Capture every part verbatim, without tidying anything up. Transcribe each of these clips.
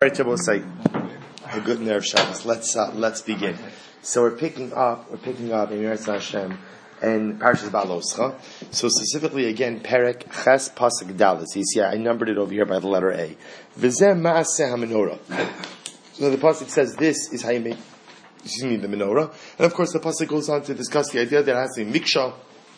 A good nerve Shabbos. Let's uh, let's begin. So we're picking up. We're picking up in Yeretz Hashem and Parshas Baloscha. So specifically, again, Perek Ches Pasuk Dalet. You see, I numbered it over here by the letter A. V'zeh Maaseh HaMenorah. So the pasuk says, "This is how you make." Excuse me, the menorah. And of course, the pasuk goes on to discuss the idea that it has to be miksha.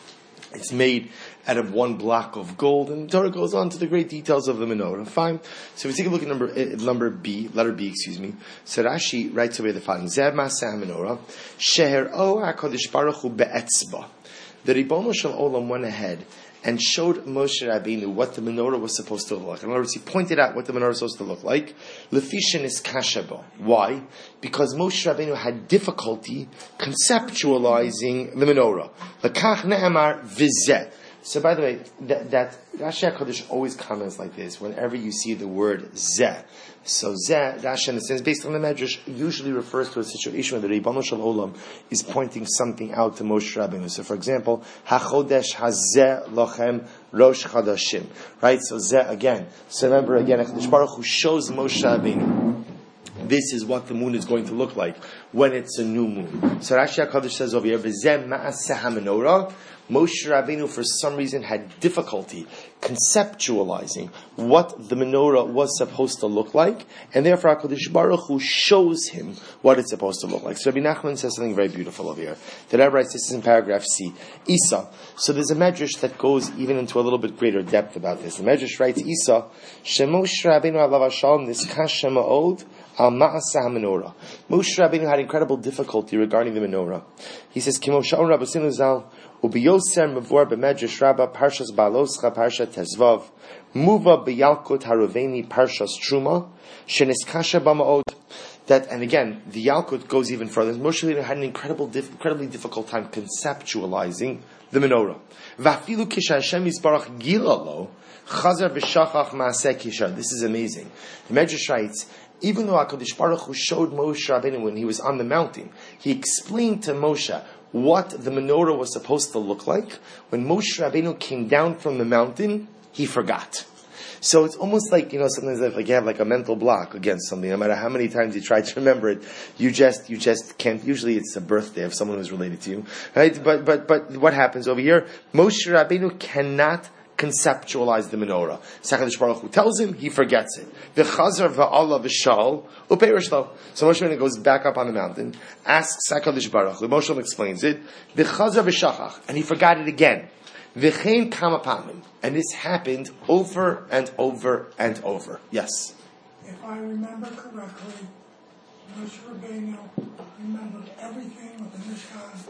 It's made out of one block of gold, and the Torah goes on to the great details of the menorah. Fine. So if we take a look at number uh, number B, letter B, excuse me. So Rashi writes away the following: Zeh Maaseh HaMenorah, Sheher O HaKadosh Baruch Hu be'etzba. The Ribono Shel Olam went ahead and showed Moshe Rabbeinu what the menorah was supposed to look like. In other words, he pointed out what the menorah was supposed to look like. Lefishin is kashabo. Why? Because Moshe Rabbeinu had difficulty conceptualizing the menorah. Lekach ne'amar vizeh. So, by the way, that, that Rashi HaKadosh always comments like this whenever you see the word zeh. So, zeh, Rashi, in a sense, based on the Medrash, usually refers to a situation where the Ribono Shel Olam is pointing something out to Moshe Rabbeinu. So, for example, HaChodesh HaZeh Lochem Rosh Chodashim. Right? So, zeh again. So, remember again, HaKadosh Baruch Hu shows Moshe Rabbeinu this is what the moon is going to look like when it's a new moon. So Rashi HaKadosh says over here, V'zeh Maaseh HaMenorah. Moshe Rabbeinu, for some reason, had difficulty conceptualizing what the menorah was supposed to look like, and therefore HaKadosh Baruch Hu shows him what it's supposed to look like. So Rabbi Nachman says something very beautiful over here. The Rebbe writes, this is in paragraph C. Isa. So there's a medrash that goes even into a little bit greater depth about this. The medrash writes, Isa, Shemoshe Rabbeinu alav hashalom niskash ma'od al ma'aseh HaMenorah. Moshe Rabbeinu had incredible difficulty regarding the menorah. He says, Kimo sha'on Rabbeinu zal ubiyoser mevor b'medrash Rabbah parshas Baloscha parsha Tezvav muva b'yalkut haruveni parshas Truma sheniskasha b'ma'od. That, and again, the Yalkut goes even further. Moshe Rabbeinu had an incredible, diff, incredibly difficult time conceptualizing the menorah. V'afilu kisha Hashem yisbarach gilalo chazar v'shachach maaseh kisha. This is amazing. The Medrash writes, even though HaKadosh Baruch Hu showed Moshe Rabbeinu when he was on the mountain, he explained to Moshe what the menorah was supposed to look like. When Moshe Rabbeinu came down from the mountain, he forgot. So it's almost like, you know, sometimes like you have like a mental block against something. No matter how many times you try to remember it, you just you just can't. Usually it's a birthday of someone who's related to you, right? But but but what happens over here? Moshe Rabbeinu cannot conceptualize the menorah. HaKadosh Baruch Hu tells him, he forgets it. V'chazar v'Allah v'shal u'peirush lo. So Moshe Rabbeinu goes back up on the mountain, asks HaKadosh Baruch Hu. Moshe explains it. V'chazar v'shachach, and he forgot it again. V'chein kama pamim, and this happened over and over and over. Yes. If I remember correctly, Moshe Rabbeinu remembered everything with the Mishkan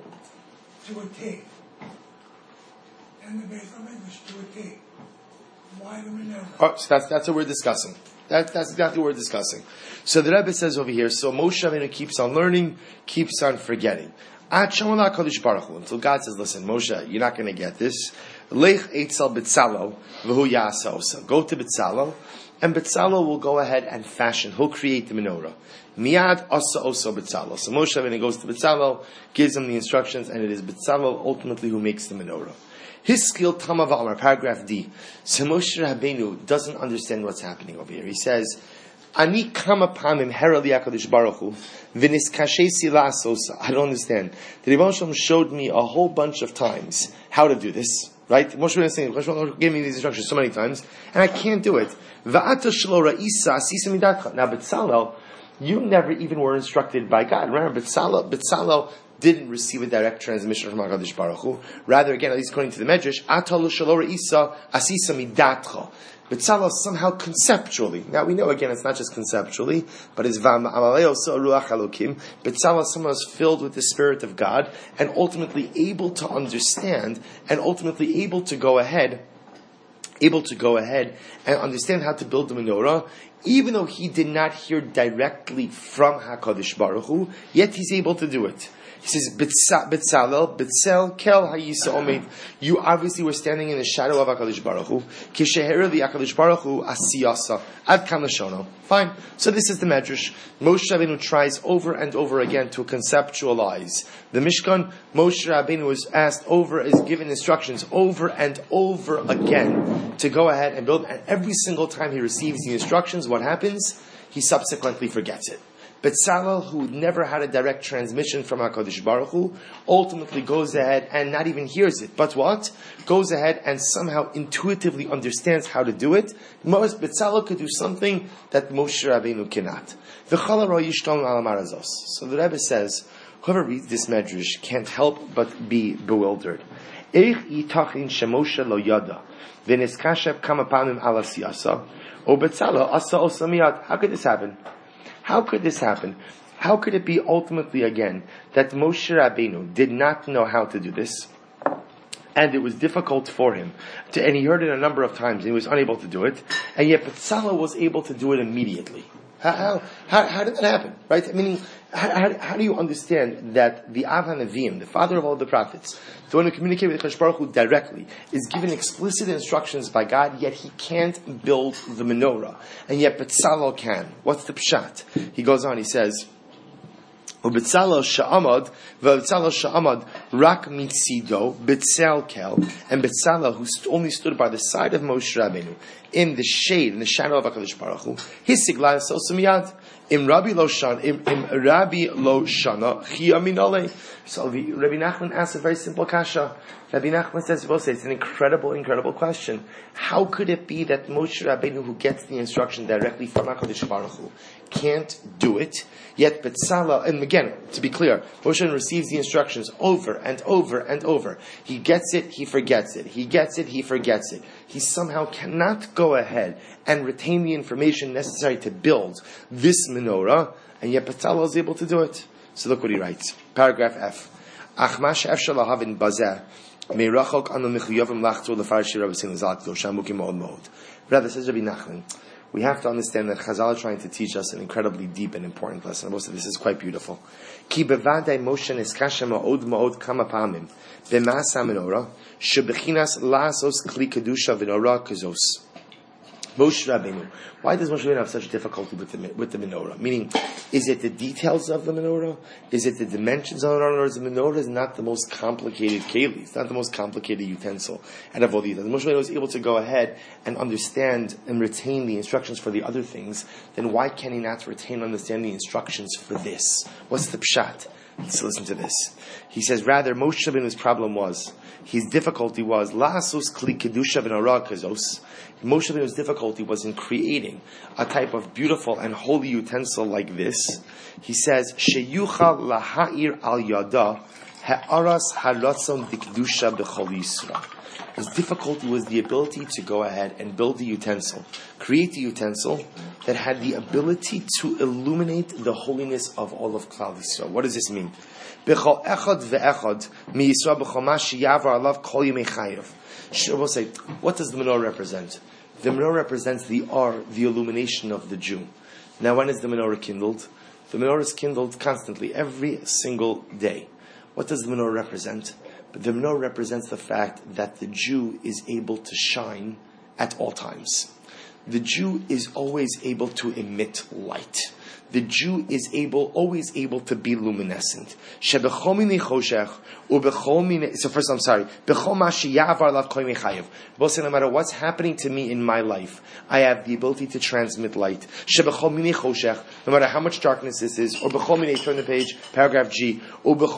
to a T. And the Beis HaMikdash to a T. Why the menorah? Oh, so that's that's what we're discussing. That, that's exactly what we're discussing. So the Rebbe says over here, so Moshe Rabbeinu keeps on learning, keeps on forgetting. Until God says, listen, Moshe, you're not going to get this. Lech eitzel B'tzalo v'hu ya'asa osa. Go to B'tzalo, and B'tzalo will go ahead and fashion. He'll create the menorah. Miyad asa osa B'tzalo. So Moshe Rabbeinu goes to B'tzalo, gives him the instructions, and it is B'tzalo ultimately who makes the menorah. His skill, Tama V'amar, paragraph D. So Moshe Rabbeinu doesn't understand what's happening over here. He says, Ani kama pamim herali HaKadosh Baruch Hu v'niskashesi la'asosa. I don't understand. The Ribono Shel Olam showed me a whole bunch of times how to do this. Right? Moshe Rabbeinu is saying, Moshe gave me these instructions so many times, and I can't do it. V'ata shelo ra'isa asisa midatcha. Now, B'tzalel, you never even were instructed by God. Remember, B'tzalel, B'tzalel didn't receive a direct transmission from HaKadosh Baruch Hu. Rather, again, at least according to the Medrash, Atalo Shalor Isa Asisa Midatcha. B'tzalel somehow conceptually. Now we know again it's not just conceptually, but it's Vam Amaleo So Ruach Elokim. B'tzalel somehow is filled with the Spirit of God and ultimately able to understand and ultimately able to go ahead, able to go ahead and understand how to build the menorah. Even though he did not hear directly from HaKadosh Baruch Hu, yet he's able to do it. He says, B'tzalel, B'tzel, Kel Hayisa Omeid. You obviously were standing in the shadow of HaKadosh Baruch Hu. Kisheher li HaKadosh Baruch Hu asiyasa. Ad kam lashono. Fine. So this is the Medrash. Moshe Rabbeinu tries over and over again to conceptualize the Mishkan. Moshe Rabbeinu is asked over, is given instructions over and over again to go ahead and build. And every single time he receives the instructions, what happens? he subsequently forgets it. Betzalel, who never had a direct transmission from HaKadosh Baruch Hu, ultimately goes ahead and not even hears it, but what? Goes ahead and somehow intuitively understands how to do it. Most Betzalel could do something that Moshe Rabbeinu cannot. So the Rebbe says, whoever reads this medrash can't help but be bewildered. How could this happen? How could this happen? How could it be ultimately again that Moshe Rabbeinu did not know how to do this, and it was difficult for him to, and he heard it a number of times and he was unable to do it, and yet Betzalel was able to do it immediately? How, how, how, how did that happen? Right? I mean, how, how, how do you understand that the Av HaNeviim, the father of all the prophets, the one who communicated with Kadosh Baruch Hu directly, is given explicit instructions by God, yet he can't build the menorah, and yet Betzalel can? What's the pshat? He goes on, he says, Betzalel sha'amad, Betzalel sha'amad rak mitzido, Betzel kel, and Betzalel, who only stood by the side of Moshe Rabbeinu, in the shade, in the shadow of HaKadosh Baruch Hu, his sigla so samiyad, im Rabbi lo shana, im, im Rabbi lo shana, chi aminole. So the Rabbi Nachman asks a very simple kasha. Rabbi Nachman says, well, it's an incredible, incredible question. How could it be that Moshe Rabbeinu, who gets the instruction directly from HaKadosh Baruch Hu, can't do it, yet Betzalel, and again, to be clear, Moshe receives the instructions over and over and over. He gets it, he forgets it. He gets it, he forgets it. He somehow cannot go ahead and retain the information necessary to build this menorah, and yet Betzalel is able to do it. So look what he writes. Paragraph F. Achmash efshar lahavin bazeh meirachok anu mechuyavim lachzor lefarshir Rabbi Sin Zal Kedosha mukim mod mod. Rather, says Rabbi Nachman, we have to understand that Chazal are trying to teach us an incredibly deep and important lesson. Most of this is quite beautiful. Ki bevadai Moshe niskasha ma'od ma'od kama pamim b'mas hamenorah shebechinas la'asos kli kedusha v'norah kazos. Moshe Rabbeinu. Why does Moshe Rabbeinu have such difficulty with the, with the menorah? Meaning, is it the details of the menorah? Is it the dimensions of the menorah? Or is the menorah is not the most complicated keli? It's not the most complicated utensil. And of all these, Moshe Rabbeinu was able to go ahead and understand and retain the instructions for the other things. Then why can he not retain and understand the instructions for this? What's the pshat? Let's listen to this. He says, rather, Moshe Rabbeinu's problem was, his difficulty was, la'asos kli kedusha v'norah kazos. Moshe Rabbeinu's difficulty was in creating a type of beautiful and holy utensil like this. He says, sheyuchal laha'ir al yada ha'aras haratzon dikdusha b'chol Yisra. His difficulty was the ability to go ahead and build a utensil, create a utensil that had the ability to illuminate the holiness of all of Klal Yisrael. What does this mean? B'chol echad ve'echad mi Yisrael b'chol ma sheyavar alav kol yemei chayav. We'll say, what does the menorah represent? The menorah represents the R, the illumination of the Jew. Now, when is the menorah kindled? The menorah is kindled constantly, every single day. What does the menorah represent? But the menorah represents the fact that the Jew is able to shine at all times. The Jew is always able to emit light. The Jew is able, always able to be luminescent. So first, I'm sorry. Both say, no matter what's happening to me in my life, I have the ability to transmit light. No matter how much darkness this is, or turn the page, paragraph G. Both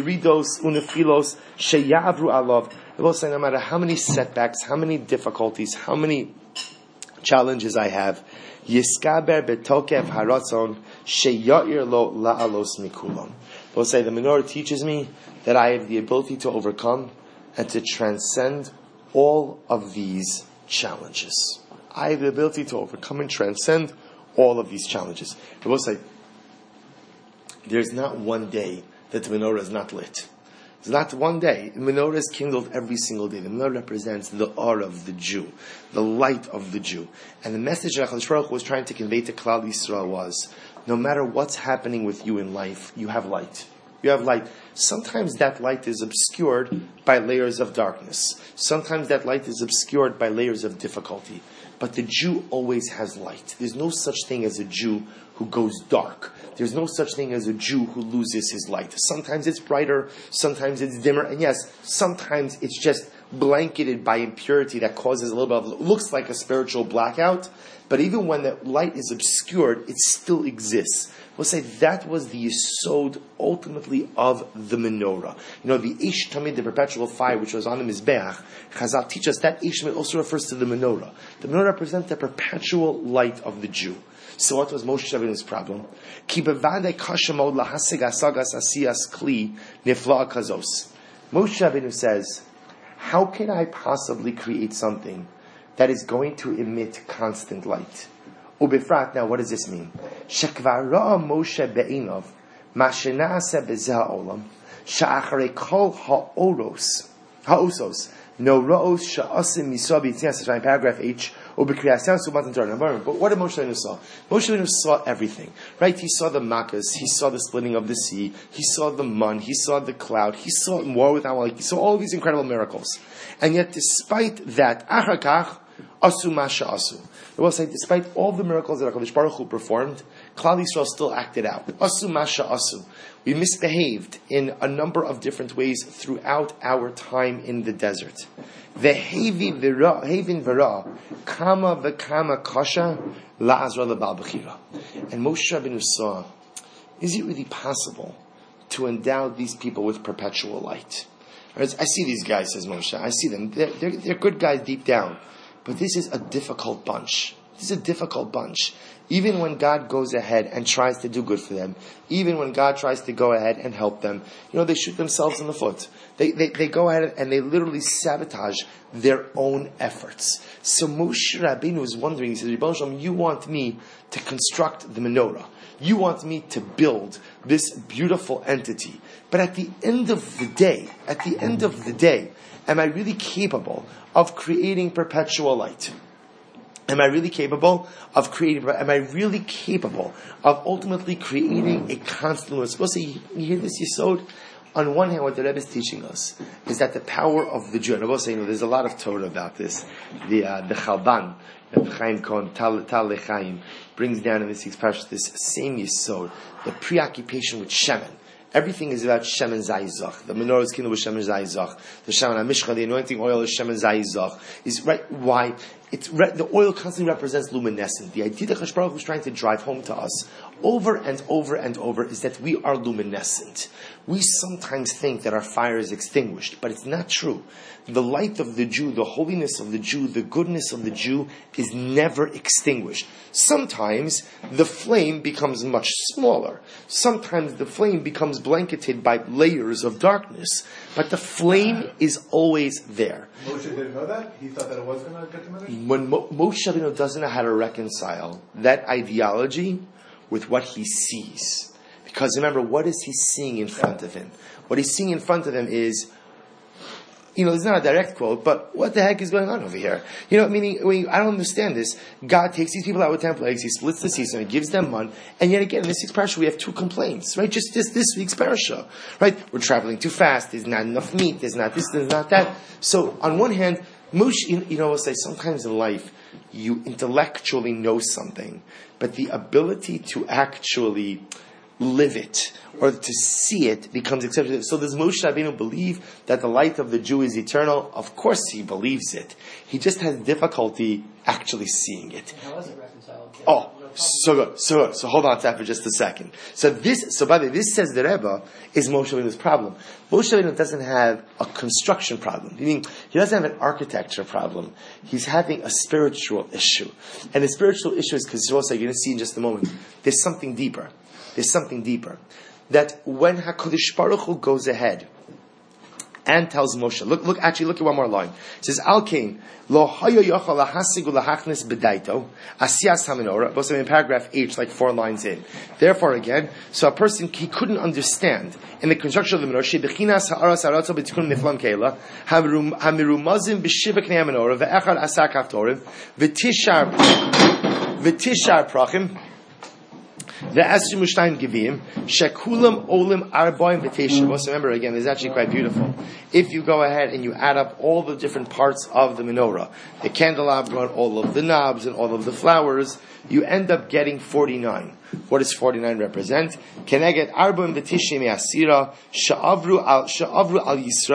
say, no matter how many setbacks, how many difficulties, how many challenges I have, Yiskaber betokev haratzon sheyair lo la'alos mikulam. They'll say the menorah teaches me that I have the ability to overcome and to transcend all of these challenges. I have the ability to overcome and transcend all of these challenges. They will say there's not one day that the menorah is not lit. It's not one day. The menorah is kindled every single day. The menorah represents the aura of the Jew, the light of the Jew. And the message that HaKadosh Baruch Hu was trying to convey to Klal Yisrael was, no matter what's happening with you in life, you have light. You have light. Sometimes that light is obscured by layers of darkness. Sometimes that light is obscured by layers of difficulty. But the Jew always has light. There's no such thing as a Jew who goes dark. There's no such thing as a Jew who loses his light. Sometimes it's brighter, sometimes it's dimmer, and yes, sometimes it's just blanketed by impurity that causes a little bit of, looks like a spiritual blackout, but even when the light is obscured, it still exists. We'll say that was the yesod ultimately of the menorah. You know, the Eish Tamid, the perpetual fire, which was on the Mizbeach, Chazal teach us that Eish Tamid also refers to the menorah. The menorah represents the perpetual light of the Jew. So what was Moshe Rabbeinu's problem? Ki bevadei kasha mod lahasig asagas asiyas kli nifla kazos. Moshe Rabbeinu says, how can I possibly create something that is going to emit constant light? Ubefrat, now what does this mean? Shekvar ra'a Moshe be'inov ma shena'aseh b'zeh ha'olam sha'acharei kol ha'oros ha'osos no ra'os sha'asim misah b'yitznias, paragraph H. But what did Moshe Rabbeinu saw? Moshe Rabbeinu saw everything, right? He saw the makas, he saw the splitting of the sea, he saw the mun, he saw the cloud, he saw war with Amalek, he saw all these incredible miracles. And yet, despite that, achakach asu masha asu. I will say, despite all the miracles that HaKadosh Baruch Hu performed, Klal Yisrael still acted out. Asu masha asu. We misbehaved in a number of different ways throughout our time in the desert. Vehevin vera kama v'kama kasha la'azra lebal b'chira. And Moshe Rabbeinu saw, is it really possible to endow these people with perpetual light? I see these guys, says Moshe. I see them. They're, they're, they're good guys deep down. But this is a difficult bunch. This is a difficult bunch. Even when God goes ahead and tries to do good for them, even when God tries to go ahead and help them, you know, they shoot themselves in the foot. They, they, they go ahead and they literally sabotage their own efforts. So Moshe Rabbeinu is wondering, he says, Rebbe Shalom, you want me to construct the menorah. You want me to build this beautiful entity. But at the end of the day, at the end of the day, am I really capable of creating perpetual light? Am I really capable of creating, am I really capable of ultimately creating a constant, we're supposed to, you hear this yesod? On one hand, what the Rebbe is teaching us is that the power of the Jew, and I will say, you know, there's a lot of Torah about this. The uh, the Chalban, Reb Chaim Cohen, Tal Lechaim, brings down in this expression this same yesod, the preoccupation with Shemen. Everything is about Shemen Zayizach. The menorah is kindled with Shemen Zayizach. The Shemen HaMishcha, the anointing oil is Shemen Zayizach. Is right. Why? It's re- the oil constantly represents luminescent. The idea that HaKadosh Baruch Hu is trying to drive home to us over and over and over is that we are luminescent. We sometimes think that our fire is extinguished, but it's not true. The light of the Jew, the holiness of the Jew, the goodness of the Jew is never extinguished. Sometimes the flame becomes much smaller. Sometimes the flame becomes blanketed by layers of darkness. But the flame is always there. Moshe didn't know that? He thought that it was going to get diminished? When Mo- Moshe Rabbeinu doesn't know how to reconcile that ideology with what he sees. Because remember, what is he seeing in front of him? What he's seeing in front of him is, you know, it's not a direct quote, but what the heck is going on over here? You know, meaning, I, mean, I don't understand this. God takes these people out with ten plagues, he splits the sea, he gives them man, and yet again, in this week's parasha, we have two complaints, right? Just this, this week's parasha, right? We're traveling too fast, there's not enough meat, there's not this, there's not that. So, on one hand, Moshe, you, you know, I'll say, sometimes in life, you intellectually know something, but the ability to actually live it, or to see it, becomes accepted. So does Moshe Rabbeinu believe that the light of the Jew is eternal? Of course he believes it. He just has difficulty actually seeing it. How is it reconciled? Oh, so good, so good. So hold on to that for just a second. So this, so by the way, this says the Rebbe is Moshe Rabbeinu's problem. Moshe Rabbeinu doesn't have a construction problem. Meaning, he doesn't have an architecture problem. He's having a spiritual issue. And the spiritual issue is, because you're going to see in just a moment, there's something deeper. There's something deeper. That when HaKadosh Baruch Hu goes ahead and tells Moshe, look, look, actually, look at one more line. It says, Al Kain, lo hayo yochal lahasigu lahachnis bedaito, asiyas hamenorah, both in paragraph H, like four lines in. Therefore, again, so a person, he couldn't understand, in the construction of the menorah, shebechinas ha'aras ha'aratza b'tikun niflam keila, hamirumazim b'shivak knei hamenorah, ve'echad asak haftorim, v'tishar, v'tishar prachim, the Esrim Mushtayim Givim, Shekulam Olim Arbaim V'Teshav. Also remember again, this is actually quite beautiful. If you go ahead and you add up all the different parts of the menorah, the candelabra, and all of the knobs, and all of the flowers, you end up getting forty-nine. What does forty-nine represent? Keneged Arbaim V'Tishim Asira, Sha'avru Al Sha'avru Al Yisrael,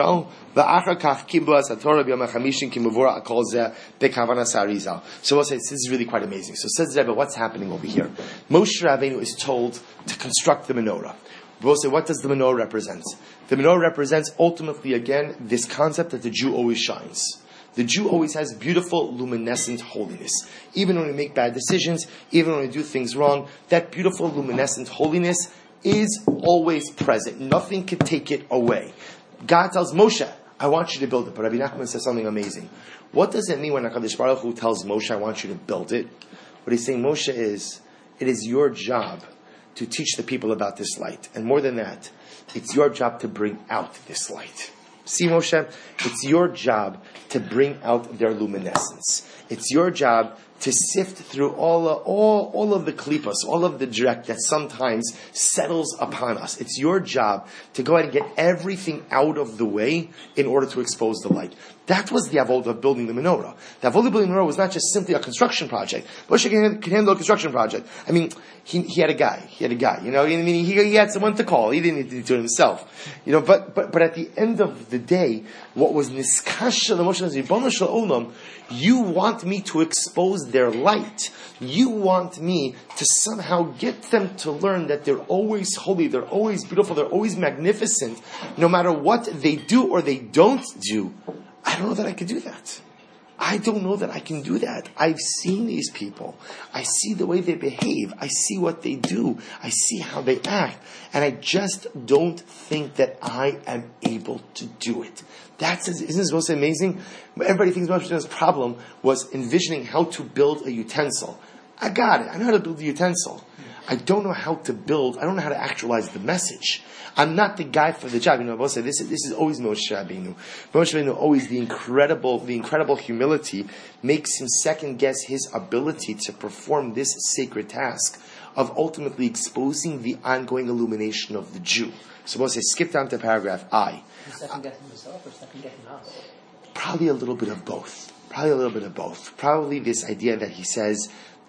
ואחר כך קיבלו את התורה ביום החמישים כמבורר כל זה בכוונת האריזל. So we'll say this is really quite amazing. So says Rebbe, what's happening over here? Moshe Rabbeinu is told to construct the menorah. We'll say, what does the menorah represent? The menorah represents ultimately, again, this concept that the Jew always shines. The Jew always has beautiful, luminescent holiness. Even when we make bad decisions, even when we do things wrong, that beautiful, luminescent holiness is always present. Nothing can take it away. God tells Moshe, I want you to build it. But Rabbi Nachman says something amazing. What does it mean when HaKadosh Baruch Hu tells Moshe, I want you to build it? What he's saying, Moshe, is, it is your job to teach the people about this light. And more than that, it's your job to bring out this light. See, Moshe, it's your job to bring out their luminescence. It's your job to sift through all, all, all of the klipas, all of the direct that sometimes settles upon us. It's your job to go ahead and get everything out of the way in order to expose the light. That was the avodah of building the menorah. The avodah of building the menorah was not just simply a construction project. Moshe can, can handle a construction project. I mean, he, he had a guy. He had a guy. You know, I mean, he, he had someone to call. He didn't need to do it himself. You know, but but but at the end of the day, what was niskasha the Moshe Ribono Shel Olam, you want me to expose their light. You want me to somehow get them to learn that they're always holy, they're always beautiful, they're always magnificent, no matter what they do or they don't do. I don't know that I could do that. I don't know that I can do that. I've seen these people. I see the way they behave. I see what they do. I see how they act. And I just don't think that I am able to do it. That's, isn't this most amazing? Everybody thinks Moshe's problem was envisioning how to build a utensil. I got it. I know how to build a utensil. I don't know how to build, I don't know how to actualize the message. I'm not the guy for the job. You know, I'll say this is this is always Moshe Rabbeinu. Moshe Rabbeinu, always the incredible, the incredible humility makes him second guess his ability to perform this sacred task of ultimately exposing the ongoing illumination of the Jew. So Moshe, skip down to paragraph I. Second guessing himself or second guessing us? Probably a little bit of both. Probably a little bit of both. Probably this idea that he says,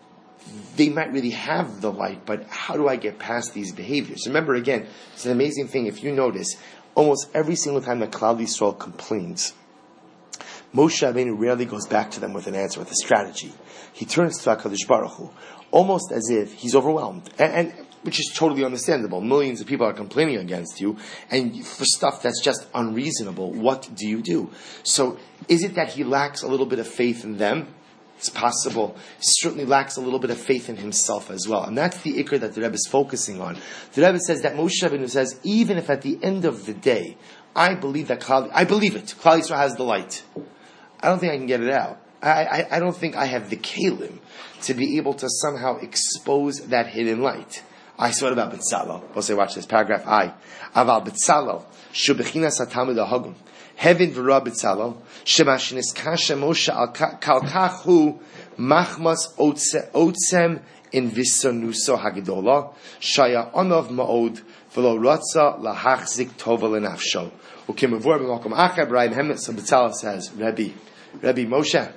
they might really have the light, but how do I get past these behaviors? Remember, again, it's an amazing thing. If you notice, almost every single time that Klal Yisrael complains, Moshe Rabbeinu rarely goes back to them with an answer, with a strategy. He turns to HaKadosh Baruch Hu, almost as if he's overwhelmed, and, and which is totally understandable. Millions of people are complaining against you, and for stuff that's just unreasonable, what do you do? So, is it that he lacks a little bit of faith in them? It's possible. He certainly lacks a little bit of faith in himself as well. And that's the ikr that the Rebbe is focusing on. The Rebbe says that Moshe Rabbeinu says, even if at the end of the day, I believe that Klal, I believe it. Klal Yisrael has the light. I don't think I can get it out. I, I, I don't think I have the kalim to be able to somehow expose that hidden light. I saw it about B'tzalel. We'll say, watch this, paragraph I. Aval B'tzalel, shubechinas hatamid ha'hagum. Heaven v'ra B'tzalel, shemashinis kasha Moshe al kalkach hu machmas otzem in visanuso hagedola, shaya onov ma'od v'lo ratza lahachzik tova l'nafsho. Ukim avor b'makom achar b'rayim hemet. So B'tzalel says, Rebbe, Rebbe Moshe,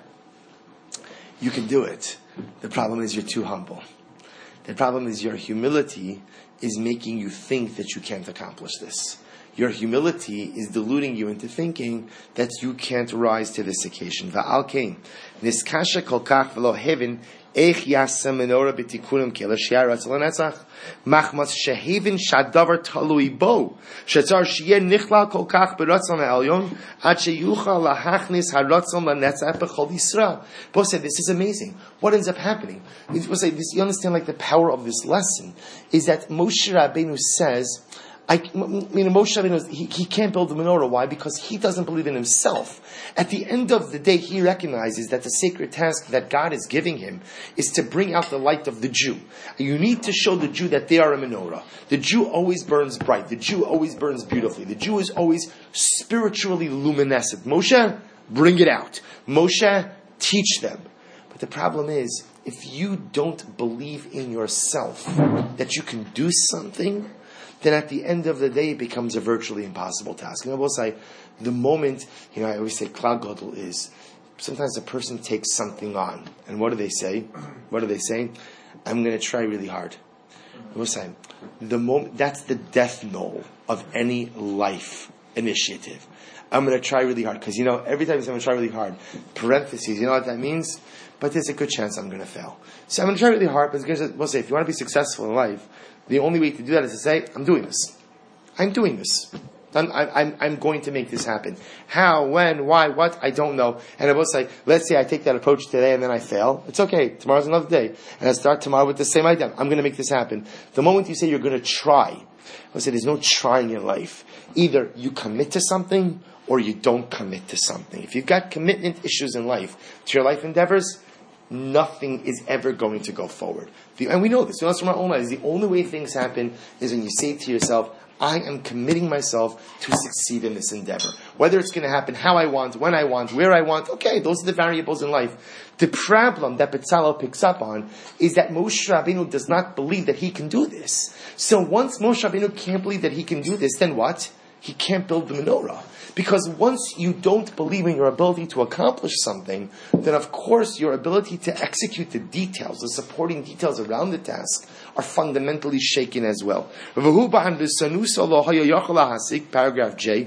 you can do it. The problem is you're too humble. The problem is your humility is making you think that you can't accomplish this. Your humility is deluding you into thinking that you can't rise to this occasion. Va'al kein, niskasha kolkach v'lo heaven, eich yasem menorah b'tikunim kela sheyar ratzal netzach, machmas sheheven shadavar talui bo, shetzar sheyeh nichlal kolkach b'ratzal ne'elyon, ad sheyuchal lahachnis haratzal lenetzach b'chol Yisrael. Both said, this is amazing. What ends up happening? You understand, like, the power of this lesson is that Moshe Rabbeinu says, I, I mean, Moshe Rabbeinu, he, he can't build the menorah. Why? Because he doesn't believe in himself. At the end of the day, he recognizes that the sacred task that God is giving him is to bring out the light of the Jew. You need to show the Jew that they are a menorah. The Jew always burns bright. The Jew always burns beautifully. The Jew is always spiritually luminescent. Moshe, bring it out. Moshe, teach them. But the problem is, if you don't believe in yourself that you can do something, then at the end of the day, it becomes a virtually impossible task. And I will say, the moment, you know, I always say, Klal Gadol is, sometimes a person takes something on, and what do they say? What do they say? I'm going to try really hard. I will say, the moment, that's the death knell of any life initiative. I'm going to try really hard. Because, you know, every time I'm going to try really hard, parentheses, you know what that means? But there's a good chance I'm going to fail. So I'm going to try really hard, but we'll say, if you want to be successful in life, the only way to do that is to say, I'm doing this. I'm doing this. I'm, I'm, I'm going to make this happen. How, when, why, what, I don't know. And I will say, let's say I take that approach today and then I fail. It's okay. Tomorrow's another day. And I start tomorrow with the same idea. I'm going to make this happen. The moment you say you're going to try, I will say there's no trying in life. Either you commit to something or you don't commit to something. If you've got commitment issues in life, to your life endeavors, nothing is ever going to go forward. The, and we know this. We know this from our own lives. The only way things happen is when you say to yourself, I am committing myself to succeed in this endeavor. Whether it's going to happen how I want, when I want, where I want, okay, those are the variables in life. The problem that Betzalel picks up on is that Moshe Rabbeinu does not believe that he can do this. So once Moshe Rabbeinu can't believe that he can do this, then what? He can't build the menorah. Because once you don't believe in your ability to accomplish something, then of course your ability to execute the details, the supporting details around the task, are fundamentally shaken as well. Paragraph J.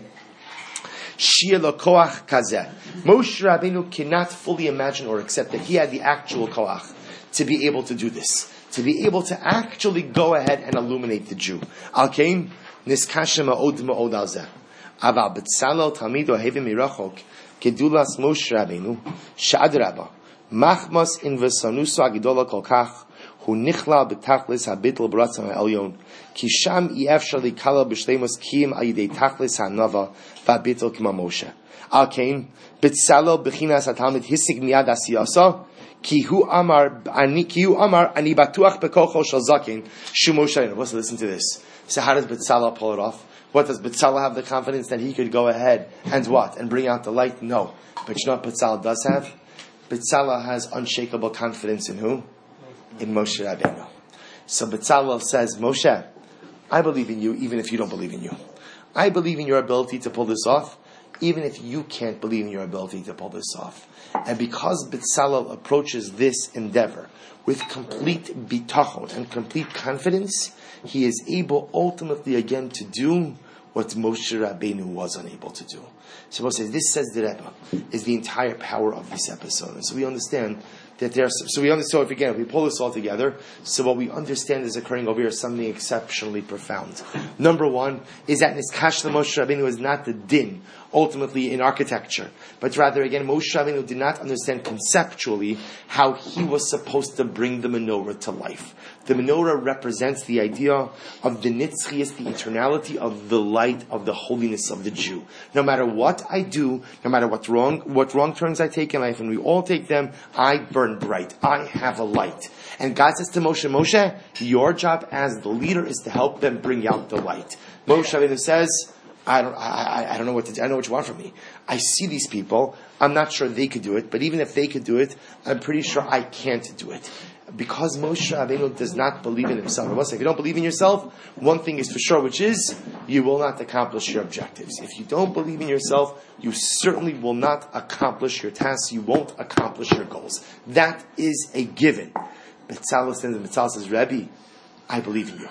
Moshe Rabbeinu cannot fully imagine or accept that he had the actual koach to be able to do this, to be able to actually go ahead and illuminate the Jew. Al-Kain, niskashem ma'od ma'od al zeh. Aval Betzalel Talmido Hevim Mirachok Gedulas Moshe Rabbeinu Shadraba Machmas in Vesanuso Agidola Kolkach Hu Nichlal Betachlis Habitl Baratzon Elyon Ki Sham Yefshar Likala B'Shleimus Kiyim Ayidei Tachlis Hanava VaBitl Kima Moshe Al Kain Betzalel Bechinas HaTalmid Hisig Miyad Asiyasa Ki Hu Amar Ani Ki Hu Amar Ani Batuach Bekocho Shel Zaken Shu Moshe Rabbeinu. Let's listen to this. So how does Betzalel pull it off? What, does Betzalel have the confidence that he could go ahead and what? And bring out the light? No. But you know what Betzalel does have? Betzalel has unshakable confidence in who? In Moshe Rabbeinu. So Betzalel says, Moshe, I believe in you even if you don't believe in you. I believe in your ability to pull this off even if you can't believe in your ability to pull this off. And because Betzalel approaches this endeavor with complete bitachon and complete confidence, he is able ultimately again to do what Moshe Rabbeinu was unable to do. So Moshe says, this, says the Rebbe, is the entire power of this episode. And so we understand that there are, so we understand, so if again, if we pull this all together, so what we understand is occurring over here is something exceptionally profound. Number one is that Niskash the Moshe Rabbeinu is not the din, ultimately in architecture, but rather again, Moshe Rabbeinu did not understand conceptually how he was supposed to bring the menorah to life. The menorah represents the idea of the nitzchias, the eternality of the light of the holiness of the Jew. No matter what I do, no matter what wrong, what wrong turns I take in life, and we all take them, I burn bright. I have a light. And God says to Moshe, Moshe, your job as the leader is to help them bring out the light. Moshe Rabbeinu says, I don't, I, I don't know what to do. I know what you want from me. I see these people. I'm not sure they could do it, but even if they could do it, I'm pretty sure I can't do it. Because Moshe Rabbeinu does not believe in himself. I must say, if you don't believe in yourself, one thing is for sure, which is, you will not accomplish your objectives. If you don't believe in yourself, you certainly will not accomplish your tasks. You won't accomplish your goals. That is a given. Betzalel stands and Betzalel says, Rebbe, I believe in you.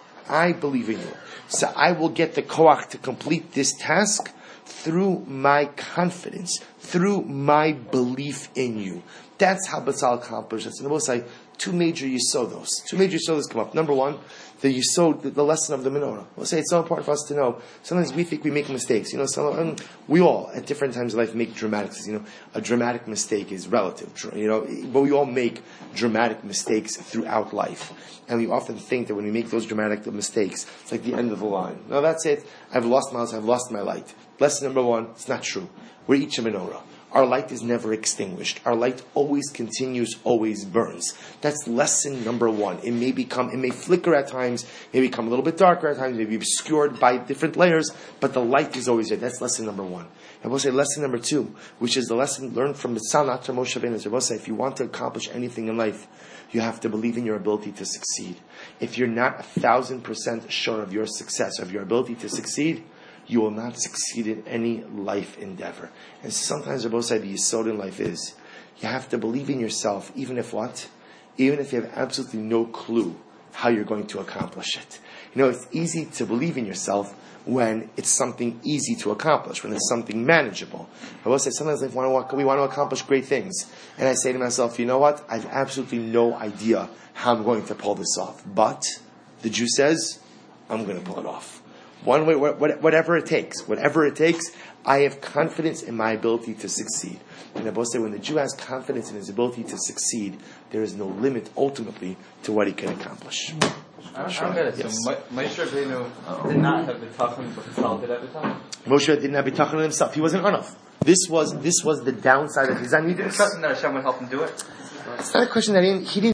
I believe in you. So I will get the koach to complete this task through my confidence, through my belief in you. That's how Betzalel accomplished this. And we'll say two major yisodos. Two major yisodos come up. Number one, the yisod, the, the lesson of the menorah. We'll say it's so important for us to know. Sometimes we think we make mistakes. You know, some, um, we all at different times in life make dramatic. You know, a dramatic mistake is relative. You know, but we all make dramatic mistakes throughout life, and we often think that when we make those dramatic mistakes, it's like the end of the line. No, that's it. I've lost my house. I've lost my light. Lesson number one: it's not true. We're each a menorah. Our light is never extinguished. Our light always continues, always burns. That's lesson number one. It may become, it may flicker at times, it may become a little bit darker at times, it may be obscured by different layers, but the light is always there. That's lesson number one. And we'll say lesson number two, which is the lesson learned from the Betzalel, not from Moshe Rabbeinu. We'll say, if you want to accomplish anything in life, you have to believe in your ability to succeed. If you're not a thousand percent sure of your success, of your ability to succeed, you will not succeed in any life endeavor. And sometimes Rabbi said the yisod in life is, you have to believe in yourself, even if what? Even if you have absolutely no clue how you're going to accomplish it. You know, it's easy to believe in yourself when it's something easy to accomplish, when it's something manageable. I will say sometimes I want to, we want to accomplish great things. And I say to myself, you know what? I have absolutely no idea how I'm going to pull this off. But the Jew says, I'm going to pull it off. One way, whatever it takes, whatever it takes, I have confidence in my ability to succeed. And I will say when the Jew has confidence in his ability to succeed, there is no limit ultimately to what he can accomplish. I'm going to assume Moshe Rabbeinu did not have the tachon, but Chazal did at the time. Moshe didn't have the tachon himself. He wasn't enough. This was this was the downside of his. He didn't trust that Hashem would help him do it. It's not a question that he didn't. He didn't